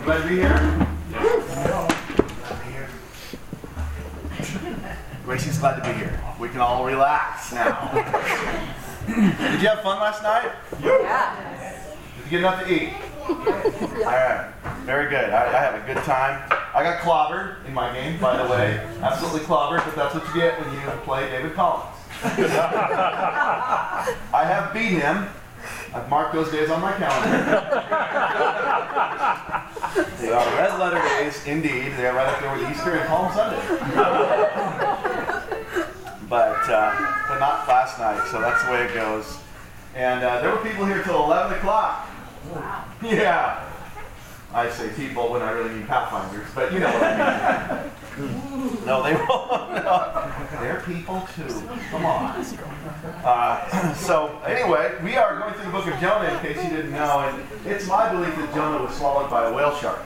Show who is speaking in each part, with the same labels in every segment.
Speaker 1: Glad to be here? Gracie's glad to be here. We can all relax now. Did you have fun last night?
Speaker 2: Yeah.
Speaker 1: Did you get enough to eat? All right. Very good. I had a good time. I got clobbered in my game, by the way. Absolutely clobbered, but that's what you get when you play David Collins. I have beat him. I've marked those days on my calendar. They are red letter days, indeed. They are right up there with Easter and Palm Sunday. But not last night, so that's the way it goes. And there were people here till 11 o'clock.
Speaker 2: Wow.
Speaker 1: Yeah. I say people when I really mean Pathfinders, but you know what I mean. No, they won't. No. They're people too. Come on. So anyway, we are going through the book of Jonah, in case you didn't know, and it's my belief that Jonah was swallowed by a whale shark.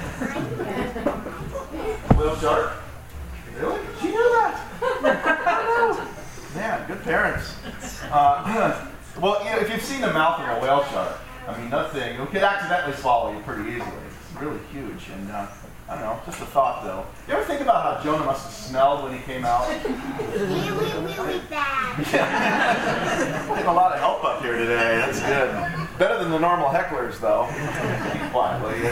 Speaker 1: Whale shark? Really? She knew that. Man, good parents. Well, you know, if you've seen the mouth of a whale shark, I mean, nothing. It could accidentally swallow you pretty easily. It's really huge. And I don't know, just a thought though. You ever think about how Jonah must have smelled when he came out?
Speaker 3: Really bad.
Speaker 1: Getting a lot of help up here today. That's good. Better than the normal hecklers though. Quietly.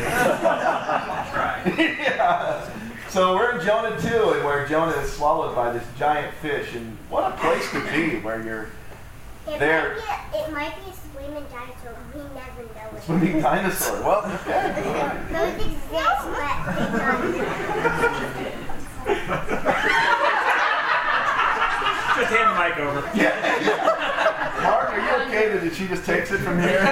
Speaker 1: Yeah. So we're in Jonah 2, and where Jonah is swallowed by this giant fish. And what a place to be where you're there.
Speaker 3: It might be a swimming dinosaur. We never know it.
Speaker 1: Swimming dinosaur. Well, okay.
Speaker 3: Those exist, but they don't.
Speaker 4: Just hand the mic over.
Speaker 1: Yeah. Mark, are you okay that she just takes it from here?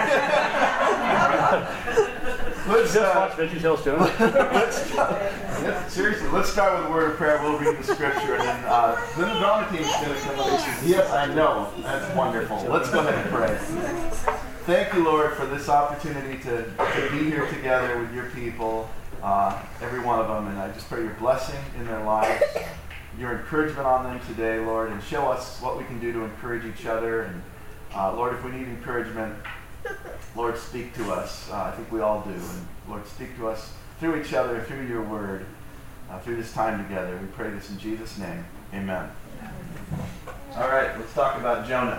Speaker 1: Let's
Speaker 4: Just watch VeggieTales
Speaker 1: seriously, let's start with a word of prayer. We'll read the scripture, and then the drama team is going to come up. Yes, I know. That's wonderful. Let's go ahead and pray. Thank you, Lord, for this opportunity to be here together with your people, every one of them, and I just pray your blessing in their lives, your encouragement on them today, Lord, and show us what we can do to encourage each other. And Lord, if we need encouragement, Lord, speak to us. I think we all do. And Lord, speak to us through each other, through your word, through this time together. We pray this in Jesus' name. Amen. All right, let's talk about Jonah.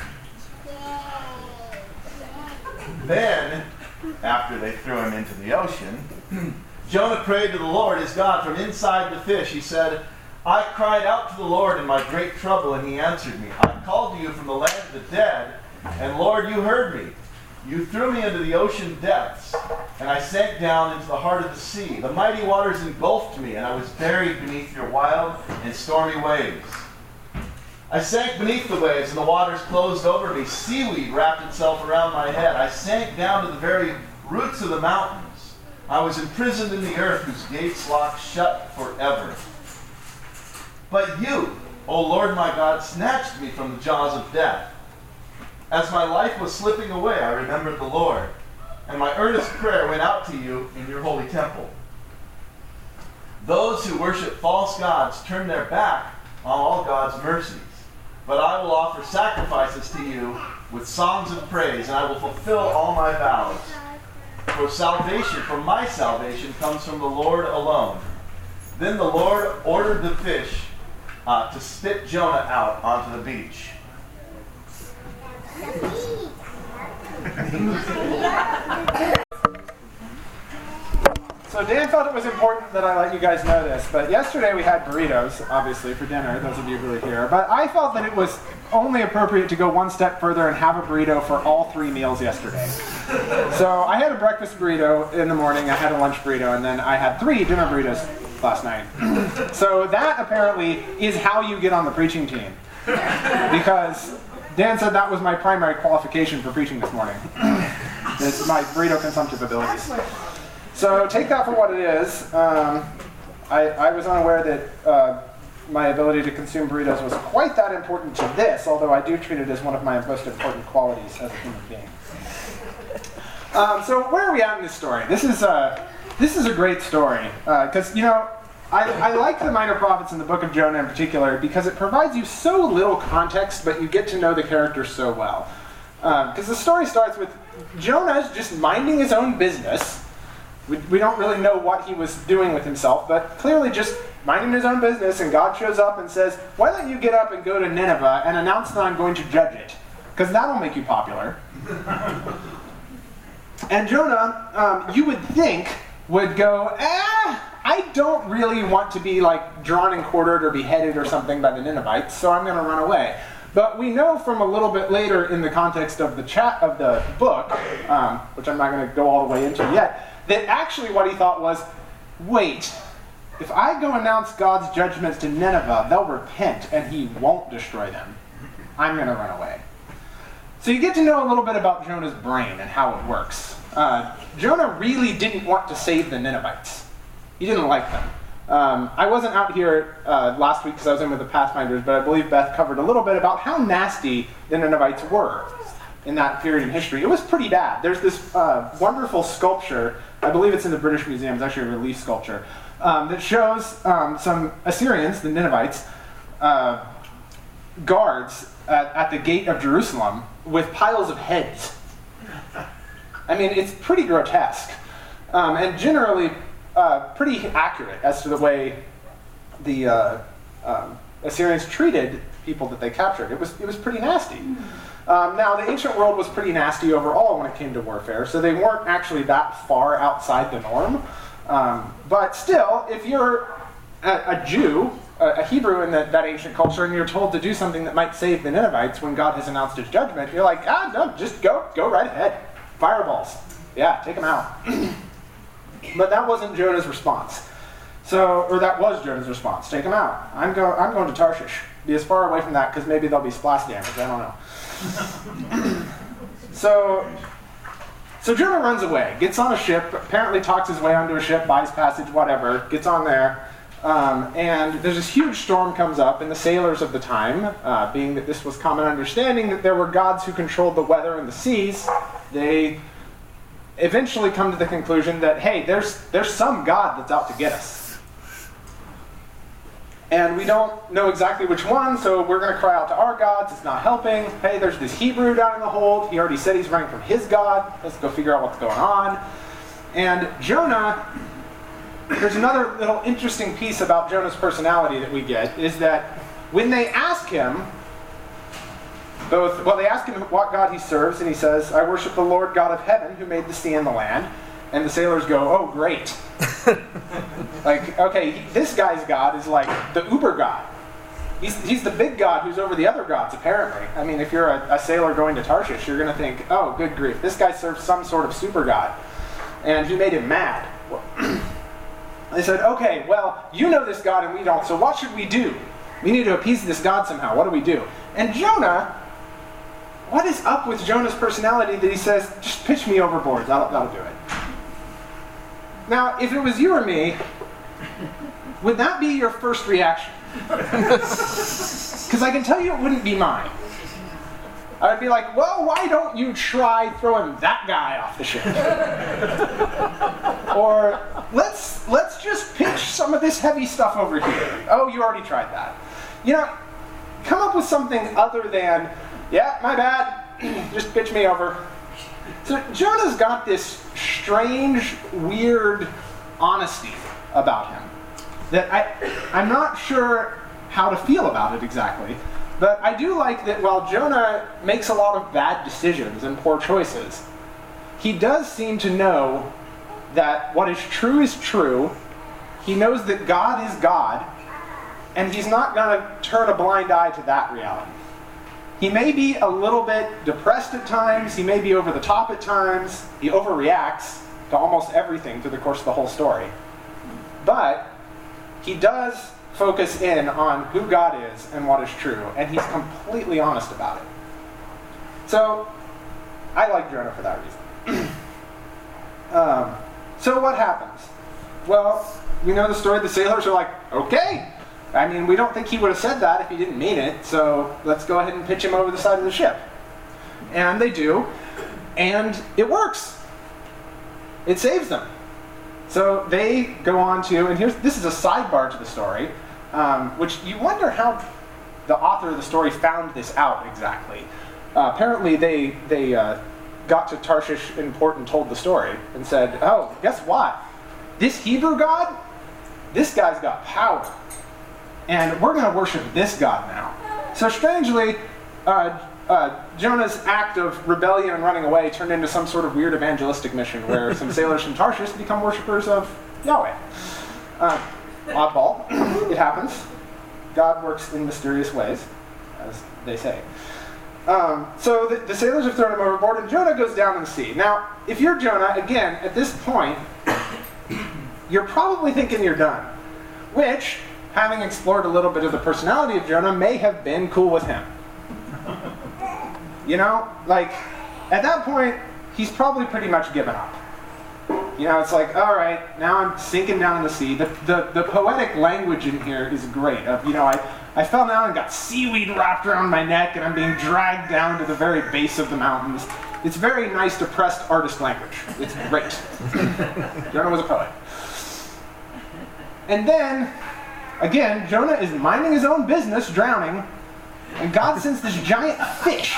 Speaker 1: Then, after they threw him into the ocean, Jonah prayed to the Lord, his God, from inside the fish. He said, I cried out to the Lord in my great trouble, and he answered me. I called to you from the land of the dead, and Lord, you heard me. You threw me into the ocean depths, and I sank down into the heart of the sea. The mighty waters engulfed me, and I was buried beneath your wild and stormy waves. I sank beneath the waves, and the waters closed over me. Seaweed wrapped itself around my head. I sank down to the very roots of the mountains. I was imprisoned in the earth, whose gates locked shut forever. But you, O Lord my God, snatched me from the jaws of death. As my life was slipping away, I remembered the Lord, and my earnest prayer went out to you in your holy temple. Those who worship false gods turn their back on all God's mercies, but I will offer sacrifices to you with songs of praise, and I will fulfill all my vows. For my salvation comes from the Lord alone. Then the Lord ordered the fish to spit Jonah out onto the beach.
Speaker 5: So Dan felt it was important that I let you guys know this, but yesterday we had burritos, obviously, for dinner, those of you really here. But I felt that it was only appropriate to go one step further and have a burrito for all 3 meals yesterday. So I had a breakfast burrito in the morning, I had a lunch burrito, and then I had 3 dinner burritos last night. So that apparently is how you get on the preaching team. Because Dan said that was my primary qualification for preaching this morning. It's my burrito consumptive abilities. So take that for what it is. I was unaware that my ability to consume burritos was quite that important to this, although I do treat it as one of my most important qualities as a human being. So where are we at in this story? This is a great story because, you know, I like the Minor Prophets in the book of Jonah in particular because it provides you so little context, but you get to know the characters so well. Because the story starts with Jonah just minding his own business, We don't really know what he was doing with himself, but clearly just minding his own business, and God shows up and says, why don't you get up and go to Nineveh and announce that I'm going to judge it? Because that'll make you popular. And Jonah, you would think, would go, I don't really want to be like drawn and quartered or beheaded or something by the Ninevites, so I'm going to run away. But we know from a little bit later in the context of the book, which I'm not going to go all the way into yet, that actually what he thought was, wait, if I go announce God's judgments to Nineveh, they'll repent and he won't destroy them. I'm going to run away. So you get to know a little bit about Jonah's brain and how it works. Jonah really didn't want to save the Ninevites. He didn't like them. I wasn't out here last week because I was in with the Pathfinders, but I believe Beth covered a little bit about how nasty the Ninevites were in that period in history. It was pretty bad. There's this wonderful sculpture, I believe it's in the British Museum, it's actually a relief sculpture, that shows some Assyrians, the Ninevites, guards at the gate of Jerusalem with piles of heads. I mean, it's pretty grotesque. And generally pretty accurate as to the way the Assyrians treated people that they captured. It was pretty nasty. Now, the ancient world was pretty nasty overall when it came to warfare, so they weren't actually that far outside the norm. But still, if you're a Jew, a Hebrew in that ancient culture, and you're told to do something that might save the Ninevites when God has announced his judgment, you're like, no, just go right ahead. Fireballs. Yeah, take them out. But that wasn't Jonah's response. Or that was Jonah's response. Take them out. I'm going to Tarshish. Be as far away from that because maybe there'll be splash damage. I don't know. So Jonah runs away, gets on a ship, apparently talks his way onto a ship, buys passage, whatever, gets on there, and there's this huge storm comes up, and the sailors of the time, being that this was common understanding that there were gods who controlled the weather and the seas, they eventually come to the conclusion that, hey, there's some god that's out to get us. And we don't know exactly which one, so we're going to cry out to our gods. It's not helping. Hey, there's this Hebrew down in the hold. He already said he's running from his god. Let's go figure out what's going on. And Jonah, there's another little interesting piece about Jonah's personality that we get, is that when they ask him, they ask him what God he serves, and he says, I worship the Lord God of heaven who made the sea and the land. And the sailors go, oh, great. Like, okay, this guy's God is like the uber god. He's the big god who's over the other gods, apparently. I mean, if you're a sailor going to Tarshish, you're going to think, oh, good grief, this guy serves some sort of super god. And he made him mad. They said, okay, well, you know this God and we don't, so what should we do? We need to appease this God somehow. What do we do? And Jonah, what is up with Jonah's personality that he says, just pitch me overboard, that'll do it. Now, if it was you or me, would that be your first reaction? Because I can tell you it wouldn't be mine. I would be like, well, why don't you try throwing that guy off the ship? Or, let's just pitch some of this heavy stuff over here. Oh, you already tried that. You know, come up with something other than, yeah, my bad, just pitch me over. So Jonah's got this strange, weird honesty about him that I'm not sure how to feel about it exactly. But I do like that while Jonah makes a lot of bad decisions and poor choices, he does seem to know that what is true. He knows that God is God, and he's not going to turn a blind eye to that reality. He may be a little bit depressed at times, he may be over the top at times, he overreacts to almost everything through the course of the whole story. But he does focus in on who God is and what is true, and he's completely honest about it. So, I like Jonah for that reason. So what happens? Well, we know the story. The sailors are like, okay. I mean, we don't think he would have said that if he didn't mean it, so let's go ahead and pitch him over the side of the ship. And they do, and it works. It saves them. So they go on to, and this is a sidebar to the story, which you wonder how the author of the story found this out exactly. Apparently they got to Tarshish in port and told the story and said, oh, guess what? This Hebrew God, this guy's got power. And we're going to worship this God now. So strangely, Jonah's act of rebellion and running away turned into some sort of weird evangelistic mission where some sailors from Tarshish become worshippers of Yahweh. Oddball. It happens. God works in mysterious ways, as they say. So the sailors have thrown him overboard, and Jonah goes down in the sea. Now, if you're Jonah, again, at this point, you're probably thinking you're done. Which, having explored a little bit of the personality of Jonah, may have been cool with him. You know, like, at that point, he's probably pretty much given up. You know, it's like, all right, now I'm sinking down in the sea. The poetic language in here is great. You know, I fell down and got seaweed wrapped around my neck, and I'm being dragged down to the very base of the mountains. It's very nice, depressed artist language. It's great. Jonah was a poet. And then, again, Jonah is minding his own business, drowning, and God sends this giant fish.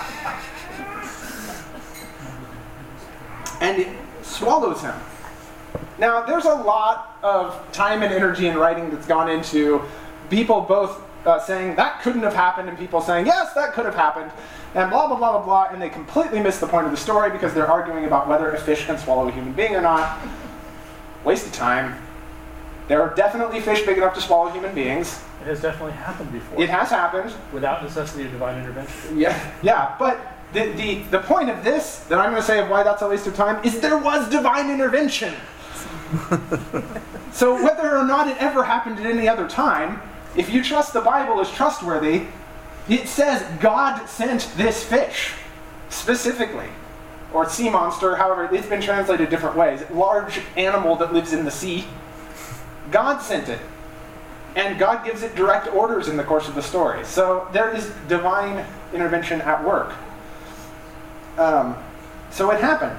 Speaker 5: And it swallows him. Now, there's a lot of time and energy and writing that's gone into people both saying, that couldn't have happened, and people saying, yes, that could have happened, and blah, blah, blah, blah, blah, and they completely miss the point of the story because they're arguing about whether a fish can swallow a human being or not. Waste of time. There are definitely fish big enough to swallow human beings.
Speaker 4: It has definitely happened before.
Speaker 5: It has happened.
Speaker 4: Without necessity of divine intervention.
Speaker 5: Yeah, but the point of this, that I'm going to say of why that's a waste of time, is there was divine intervention. So whether or not it ever happened at any other time, if you trust the Bible as trustworthy, it says God sent this fish, specifically. Or sea monster, however, it's been translated different ways. Large animal that lives in the sea. God sent it. And God gives it direct orders in the course of the story. So there is divine intervention at work. So it happened.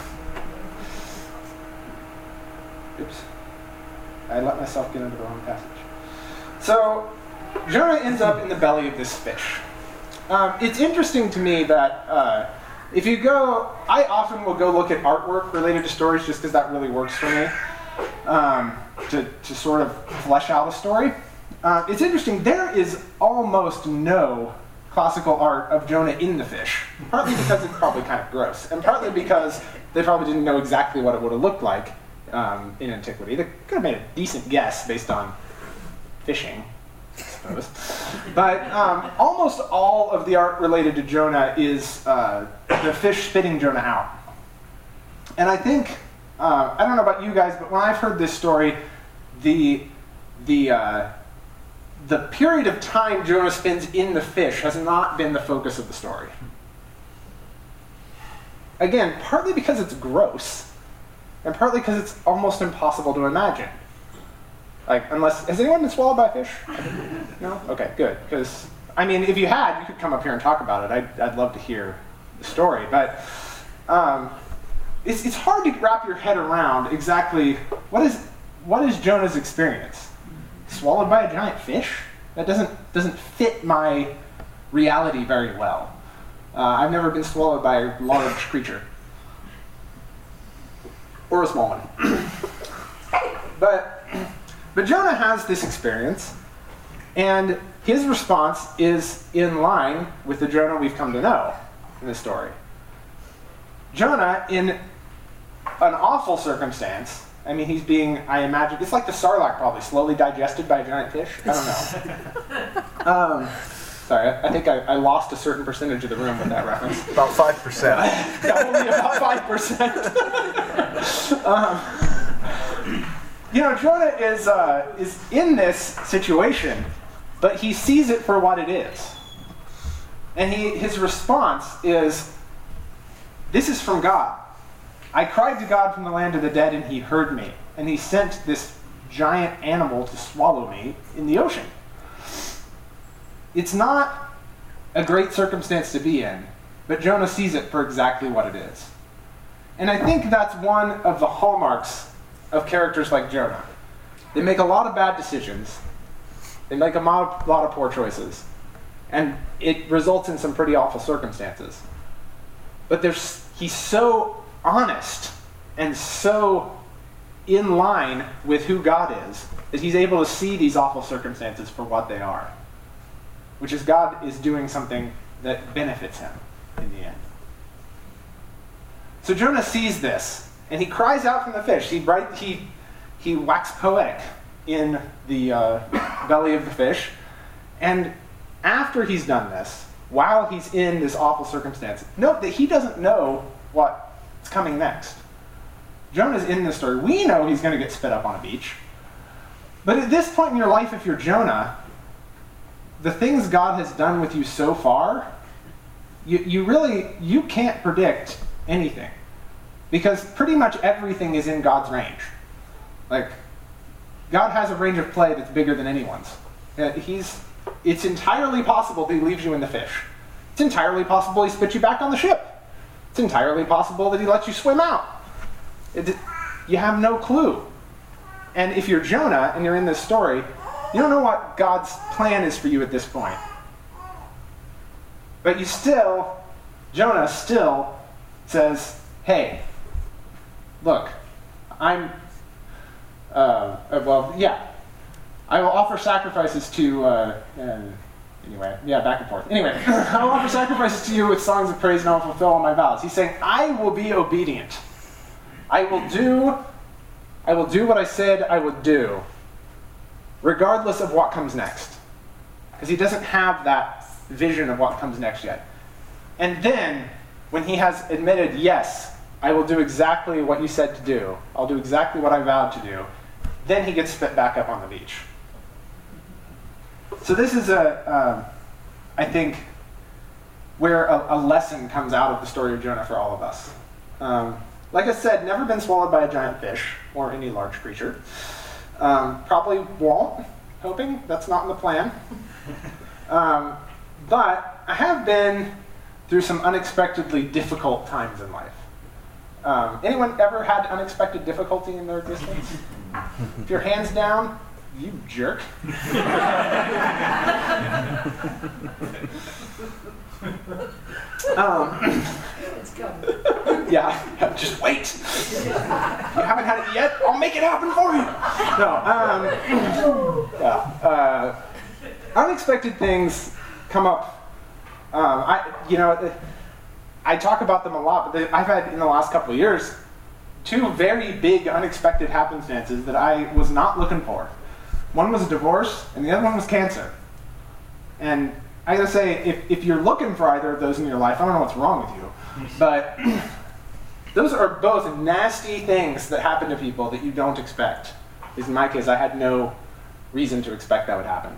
Speaker 5: Oops. I let myself get into the wrong passage. So Jonah ends up in the belly of this fish. It's interesting to me that if you go, I often will go look at artwork related to stories just because that really works for me. To sort of flesh out a story. It's interesting, there is almost no classical art of Jonah in the fish. Partly because it's probably kind of gross, and partly because they probably didn't know exactly what it would have looked like in antiquity. They could have made a decent guess based on fishing, I suppose. But almost all of the art related to Jonah is the fish spitting Jonah out. And I think, I don't know about you guys, but when I've heard this story, the period of time Jonah spends in the fish has not been the focus of the story. Again, partly because it's gross, and partly because it's almost impossible to imagine. Like, unless, has anyone been swallowed by a fish? No? Okay, good. Because, I mean, if you had, you could come up here and talk about it. I'd love to hear the story. But it's hard to wrap your head around exactly what is Jonah's experience. Swallowed by a giant fish? That doesn't fit my reality very well. I've never been swallowed by a large creature. Or a small one. But Jonah has this experience, and his response is in line with the Jonah we've come to know in this story. Jonah, in an awful circumstance, I mean, he's being, I imagine, it's like the sarlacc probably, slowly digested by a giant fish. I don't know. Sorry, I think I lost a certain percentage of the room with that reference.
Speaker 1: About 5%.
Speaker 5: Yeah, only about 5%. You know, Jonah is in this situation, but he sees it for what it is. And his response is, this is from God. I cried to God from the land of the dead, and he heard me. And he sent this giant animal to swallow me in the ocean. It's not a great circumstance to be in, but Jonah sees it for exactly what it is. And I think that's one of the hallmarks of characters like Jonah. They make a lot of bad decisions. They make a lot of poor choices. And it results in some pretty awful circumstances. But there's he's so honest and so in line with who God is that he's able to see these awful circumstances for what they are, which is God is doing something that benefits him in the end. So Jonah sees this, and he cries out from the fish. He waxes poetic in the belly of the fish, and after he's done this, while he's in this awful circumstance, note that he doesn't know what's coming next. Jonah's in this story. We know he's going to get spit up on a beach. But at this point in your life, if you're Jonah, the things God has done with you so far, you can't predict anything. Because pretty much everything is in God's range. Like, God has a range of play that's bigger than anyone's. It's entirely possible that he leaves you in the fish. It's entirely possible he spits you back on the ship. It's entirely possible that he lets you swim out. You have no clue. And if you're Jonah and you're in this story, you don't know what God's plan is for you at this point. But Jonah still says, hey, look, I will offer sacrifices to, back and forth. Anyway, I will offer sacrifices to you with songs of praise and I will fulfill all my vows. He's saying, I will be obedient. I will do what I said I would do, regardless of what comes next. Because he doesn't have that vision of what comes next yet. And then, when he has admitted, yes, I will do exactly what you said to do, I'll do exactly what I vowed to do, then he gets spit back up on the beach. So this is I think, where a lesson comes out of the story of Jonah for all of us. Like I said, never been swallowed by a giant fish or any large creature. Probably won't, hoping that's not in the plan. But I have been through some unexpectedly difficult times in life. Anyone ever had unexpected difficulty in their existence? If your hand's down, you jerk.
Speaker 2: It's coming.
Speaker 5: Yeah, just wait. You haven't had it yet? I'll make it happen for you. No. Unexpected things come up. I talk about them a lot, but I've had in the last couple of years 2 very big unexpected happenstances that I was not looking for. One was a divorce, and the other one was cancer. And I gotta say, if you're looking for either of those in your life, I don't know what's wrong with you, but those are both nasty things that happen to people that you don't expect. At least in my case, I had no reason to expect that would happen.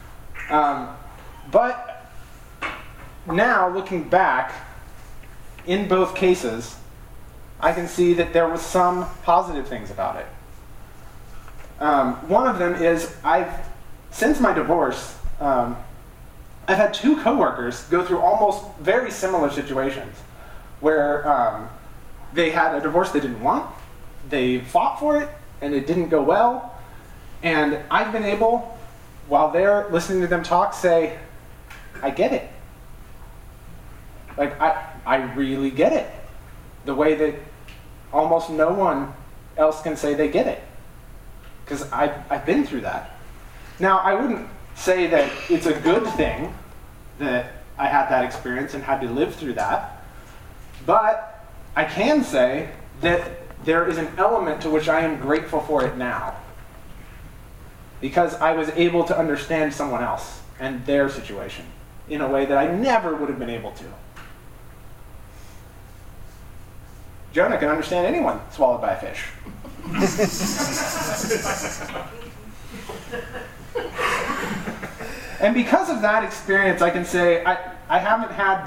Speaker 5: But now, looking back, in both cases, I can see that there was some positive things about it. One of them is, since my divorce, I've had 2 coworkers go through almost very similar situations where they had a divorce they didn't want, they fought for it, and it didn't go well, and I've been able, while they're listening to them talk, say, I get it. Like, I really get it. The way that almost no one else can say they get it. Because I've been through that. Now, I wouldn't say that it's a good thing that I had that experience and had to live through that. But I can say that there is an element to which I am grateful for it now. Because I was able to understand someone else and their situation in a way that I never would have been able to. Jonah can understand anyone swallowed by a fish. And because of that experience, I can say I haven't had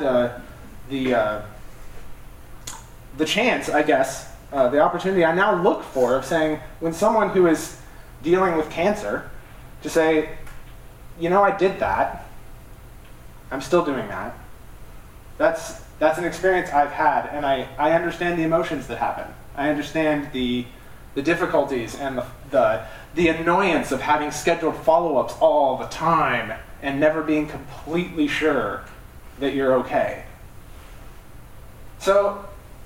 Speaker 5: the chance, I guess, the opportunity I now look for of saying, when someone who is dealing with cancer, to say, I did that. I'm still doing that. That's an experience I've had, and I understand the emotions that happen. I understand the difficulties and the annoyance of having scheduled follow-ups all the time and never being completely sure that you're okay. So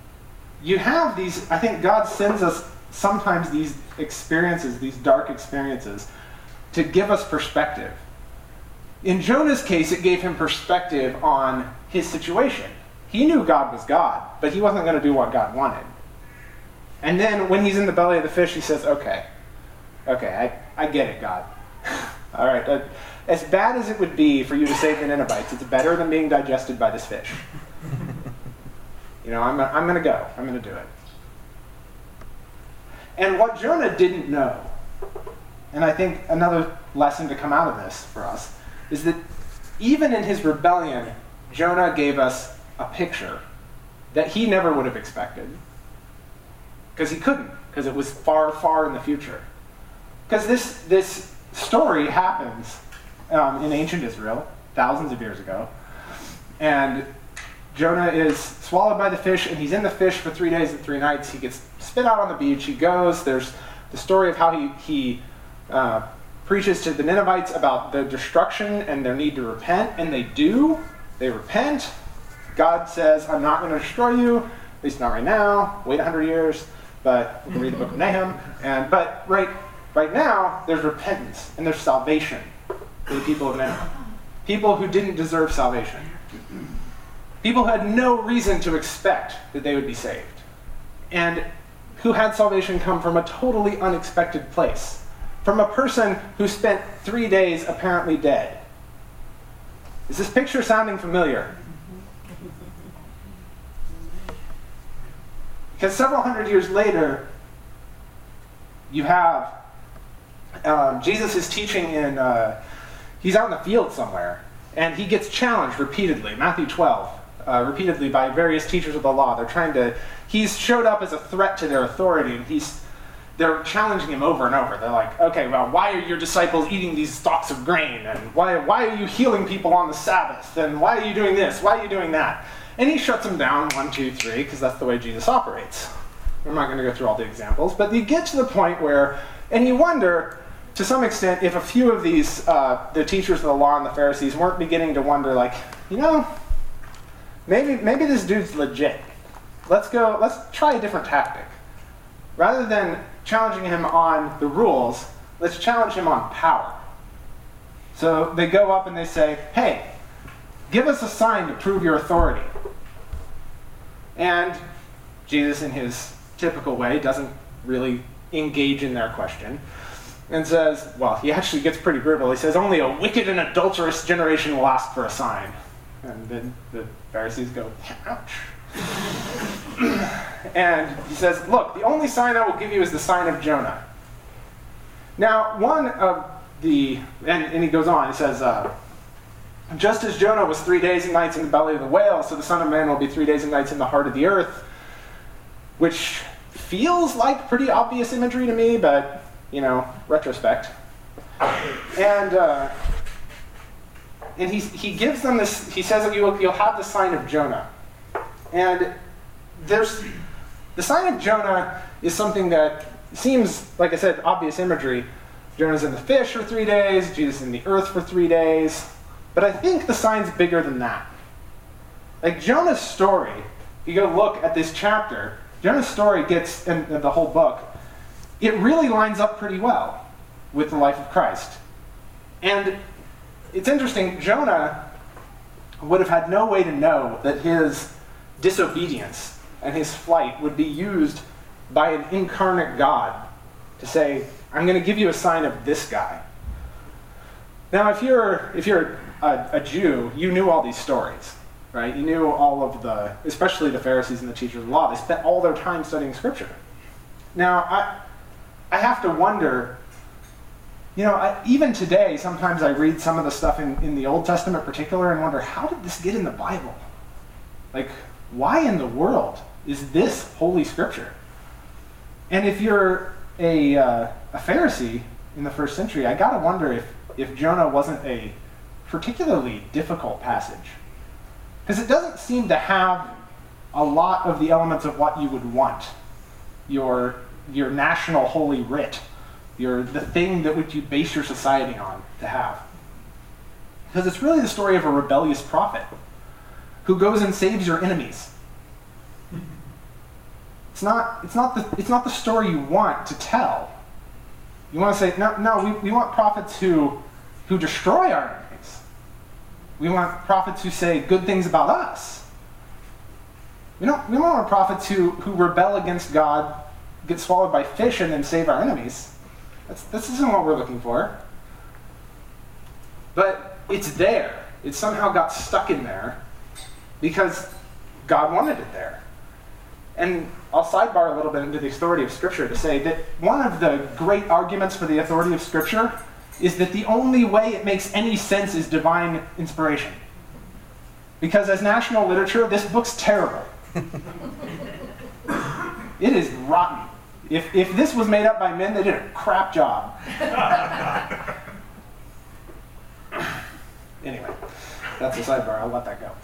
Speaker 5: you have these, I think God sends us sometimes these experiences, these dark experiences, to give us perspective. In Jonah's case, it gave him perspective on his situation. He knew God was God, but he wasn't going to do what God wanted. And then when he's in the belly of the fish, he says, okay, I get it, God. All right, as bad as it would be for you to save the Ninevites, it's better than being digested by this fish. I'm going to go. I'm going to do it. And what Jonah didn't know, and I think another lesson to come out of this for us, is that even in his rebellion, Jonah gave us a picture that he never would have expected. Because he couldn't, because it was far, far in the future. Because this story happens in ancient Israel, thousands of years ago. And Jonah is swallowed by the fish, and he's in the fish for 3 days and 3 nights. He gets spit out on the beach. He goes. There's the story of how he preaches to the Ninevites about the destruction and their need to repent, and they do. They repent. God says, I'm not going to destroy you, at least not right now. Wait 100 years, but we can read the book of Nahum. But right now, there's repentance and there's salvation for the people of Nineveh. People who didn't deserve salvation. People who had no reason to expect that they would be saved. And who had salvation come from a totally unexpected place. From a person who spent 3 days apparently dead. Is this picture sounding familiar? Because several hundred years later, you have Jesus is teaching he's out in the field somewhere, and he gets challenged repeatedly, Matthew 12, repeatedly by various teachers of the law. He's showed up as a threat to their authority, and they're challenging him over and over. They're like, okay, well, why are your disciples eating these stalks of grain? And why are you healing people on the Sabbath? And why are you doing this? Why are you doing that? And he shuts them down 1, 2, 3, because that's the way Jesus operates. I'm not going to go through all the examples, but you get to the point where, and you wonder, to some extent, if a few of these, the teachers of the law and the Pharisees weren't beginning to wonder, like, maybe this dude's legit. Let's try a different tactic. Rather than challenging him on the rules, let's challenge him on power. So they go up and they say, hey, give us a sign to prove your authority. And Jesus, in his typical way, doesn't really engage in their question. And says, well, he actually gets pretty brutal. He says, only a wicked and adulterous generation will ask for a sign. And then the Pharisees go, ouch. And he says, look, the only sign I will give you is the sign of Jonah. Now, and he goes on, he says, just as Jonah was 3 days and nights in the belly of the whale, so the Son of Man will be 3 days and nights in the heart of the earth, which feels like pretty obvious imagery to me, but, retrospect. And he gives them this, he says that you'll have the sign of Jonah. And the sign of Jonah is something that seems, like I said, obvious imagery. Jonah's in the fish for 3 days, Jesus in the earth for 3 days. But I think the sign's bigger than that. Like Jonah's story, if you go look at this chapter, Jonah's story gets, in the whole book, it really lines up pretty well with the life of Christ. And it's interesting, Jonah would have had no way to know that his disobedience and his flight would be used by an incarnate God to say, I'm going to give you a sign of this guy. Now, if you're a Jew, you knew all these stories, right? You knew all of especially the Pharisees and the teachers of the law. They spent all their time studying Scripture. Now, I have to wonder, even today, sometimes I read some of the stuff in the Old Testament in particular and wonder, how did this get in the Bible? Like, why in the world is this Holy Scripture? And if you're a Pharisee in the first century, I gotta wonder if Jonah wasn't a particularly difficult passage. Because it doesn't seem to have a lot of the elements of what you would want. Your national holy writ. The thing that would you base your society on to have. Because it's really the story of a rebellious prophet who goes and saves your enemies. It's not the story you want to tell. You want to say, no, we want prophets who destroy our enemies. We want prophets who say good things about us. We don't want prophets who rebel against God, get swallowed by fish, and then save our enemies. This isn't what we're looking for. But it's there. It somehow got stuck in there because God wanted it there. And I'll sidebar a little bit into the authority of Scripture to say that one of the great arguments for the authority of Scripture is that the only way it makes any sense is divine inspiration. Because as national literature, this book's terrible. It is rotten. If this was made up by men, they did a crap job. Anyway, that's a sidebar. I'll let that go.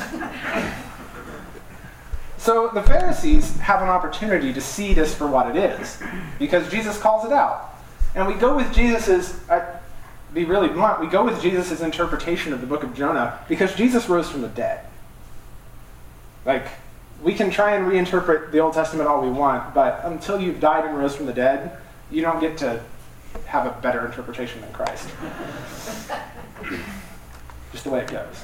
Speaker 5: So the Pharisees have an opportunity to see this for what it is, because Jesus calls it out. And we go with Jesus's, be really blunt, we go with Jesus's interpretation of the book of Jonah because Jesus rose from the dead. Like, we can try and reinterpret the Old Testament all we want, but until you've died and rose from the dead, you don't get to have a better interpretation than Christ. Just the way it goes.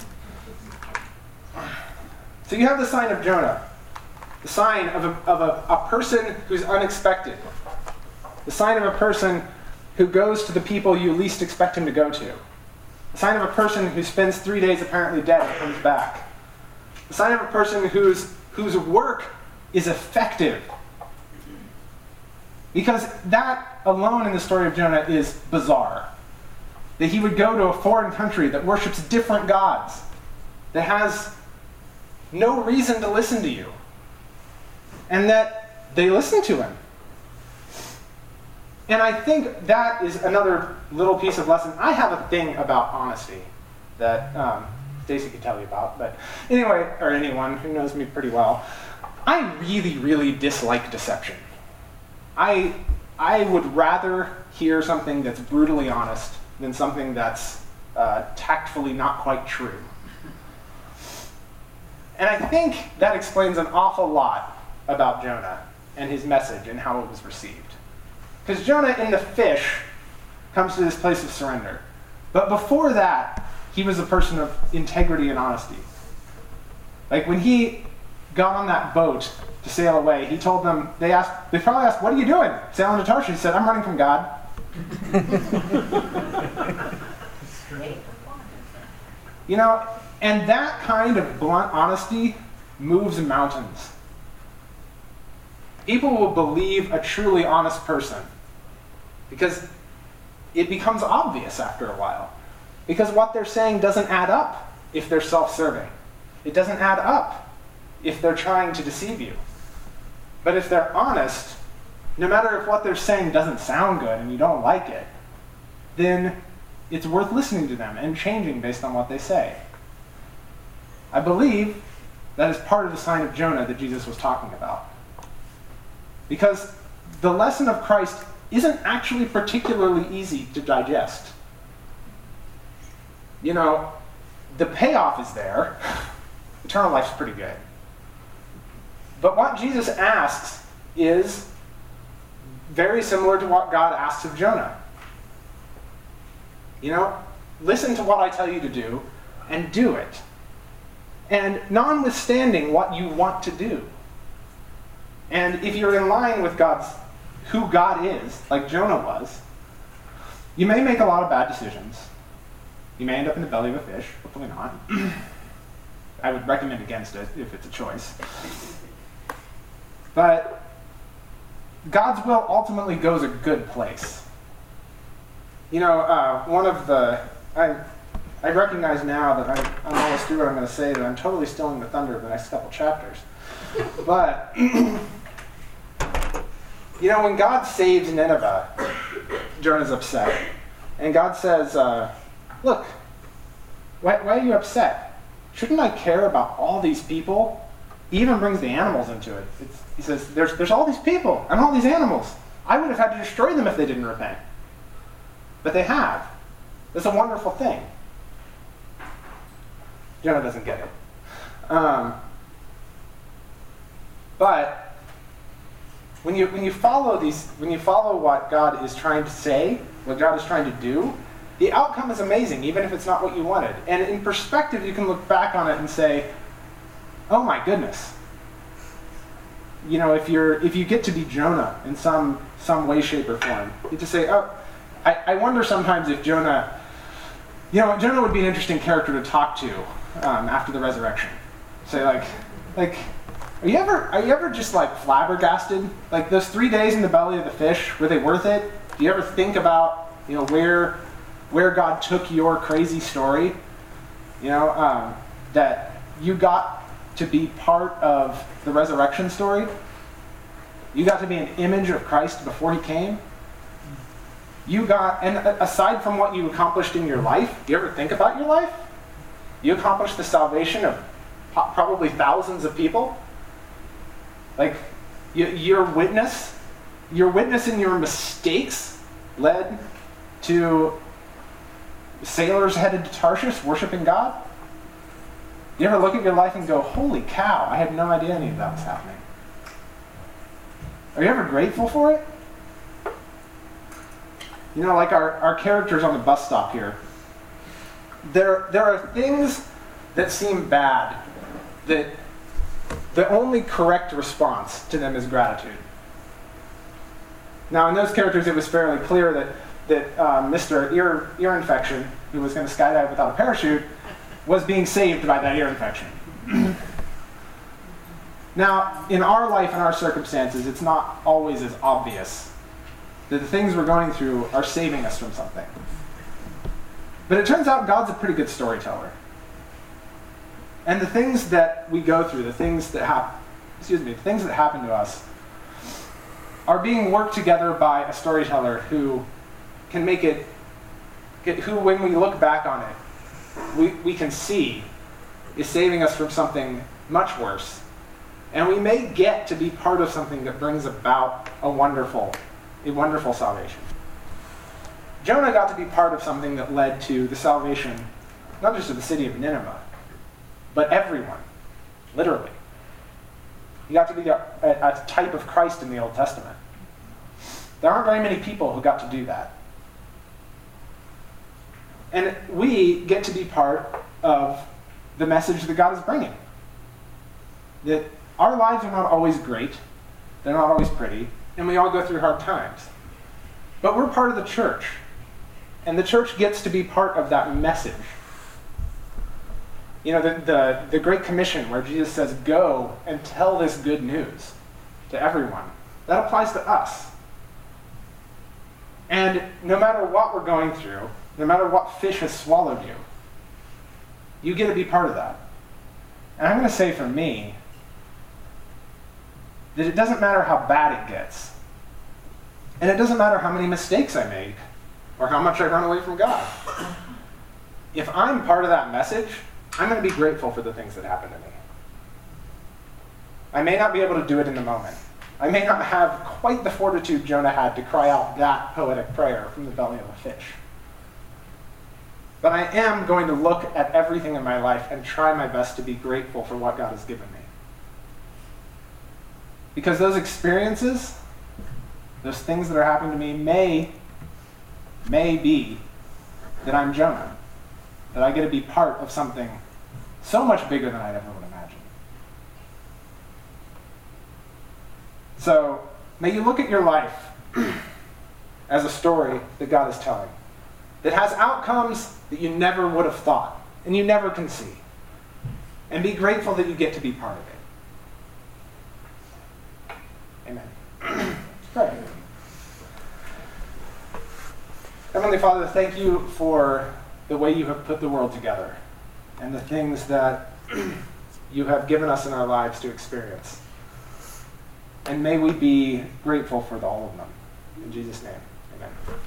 Speaker 5: So you have the sign of Jonah. The sign of a person who's unexpected. The sign of a person who goes to the people you least expect him to go to. The sign of a person who spends 3 days apparently dead and comes back. The sign of a person whose work is effective. Because that alone in the story of Jonah is bizarre. That he would go to a foreign country that worships different gods, that has no reason to listen to you, and that they listen to him. And I think that is another little piece of lesson. I have a thing about honesty that Stacy could tell you about, but anyway, or anyone who knows me pretty well, I really, really dislike deception. I would rather hear something that's brutally honest than something that's tactfully not quite true. And I think that explains an awful lot about Jonah and his message and how it was received. Because Jonah in the fish comes to this place of surrender. But before that, he was a person of integrity and honesty. Like when he got on that boat to sail away, he told them, they probably asked, "What are you doing? Sailing to Tarshish?" He said, "I'm running from God." You know, and that kind of blunt honesty moves mountains. People will believe a truly honest person because it becomes obvious after a while. Because what they're saying doesn't add up if they're self-serving. It doesn't add up if they're trying to deceive you. But if they're honest, no matter if what they're saying doesn't sound good and you don't like it, then it's worth listening to them and changing based on what they say. I believe that is part of the sign of Jonah that Jesus was talking about. Because the lesson of Christ isn't actually particularly easy to digest. You know, the payoff is there. Eternal life's pretty good. But what Jesus asks is very similar to what God asks of Jonah. You know, listen to what I tell you to do and do it. And notwithstanding what you want to do. And if you're in line with who God is, like Jonah was, you may make a lot of bad decisions. You may end up in the belly of a fish, hopefully not. I would recommend against it if it's a choice. But God's will ultimately goes a good place. You know, I recognize now that I'm almost through what I'm going to say, that I'm totally stealing the thunder of the next couple chapters. But, you know, when God saves Nineveh, Jonah's upset. And God says, look, why are you upset? Shouldn't I care about all these people? He even brings the animals into it. He says, there's all these people and all these animals. I would have had to destroy them if they didn't repent. But they have. It's a wonderful thing. Jonah doesn't get it. But when you follow what God is trying to say, what God is trying to do, the outcome is amazing, even if it's not what you wanted. And in perspective, you can look back on it and say, oh my goodness. You know, if you get to be Jonah in some way, shape, or form, you just say, oh, I wonder sometimes if Jonah would be an interesting character to talk to after the resurrection. Say like, are you ever just like flabbergasted? Like those 3 days in the belly of the fish, were they worth it? Do you ever think about, you know, where God took your crazy story? You know, that you got to be part of the resurrection story. You got to be an image of Christ before he came. And aside from what you accomplished in your life, do you ever think about your life? You accomplished the salvation of probably thousands of people. Like, your witness in your mistakes led to sailors headed to Tarshish worshiping God. You ever look at your life and go, holy cow, I had no idea any of that was happening? Are you ever grateful for it? You know, like our characters on the bus stop here. There are things that seem bad that the only correct response to them is gratitude. Now, in those characters, it was fairly clear that Mr. Ear Infection, who was going to skydive without a parachute, was being saved by that ear infection. Now, in our life and our circumstances, it's not always as obvious that the things we're going through are saving us from something. But it turns out God's a pretty good storyteller. And the things that we go through, the things that happen to us, are being worked together by a storyteller who can make it, who when we look back on it, we can see is saving us from something much worse. And we may get to be part of something that brings about a wonderful salvation. Jonah got to be part of something that led to the salvation, not just of the city of Nineveh, but everyone, literally. He got to be a type of Christ in the Old Testament. There aren't very many people who got to do that. And we get to be part of the message that God is bringing. That our lives are not always great, they're not always pretty, and we all go through hard times. But we're part of the church, and the church gets to be part of that message. You know, the Great Commission where Jesus says, go and tell this good news to everyone. That applies to us. And no matter what we're going through, no matter what fish has swallowed you, you get to be part of that. And I'm going to say for me, that it doesn't matter how bad it gets. And it doesn't matter how many mistakes I make, or how much I run away from God. If I'm part of that message, I'm going to be grateful for the things that happen to me. I may not be able to do it in the moment. I may not have quite the fortitude Jonah had to cry out that poetic prayer from the belly of a fish. But I am going to look at everything in my life and try my best to be grateful for what God has given me. Because those experiences, those things that are happening to me may be that I'm Jonah. That I get to be part of something so much bigger than I'd ever would imagine. So, may you look at your life as a story that God is telling. That has outcomes that you never would have thought, and you never can see. And be grateful that you get to be part of it. Amen. Pray. Heavenly Father, thank you for the way you have put the world together and the things that you have given us in our lives to experience. And may we be grateful for all of them. In Jesus' name, amen.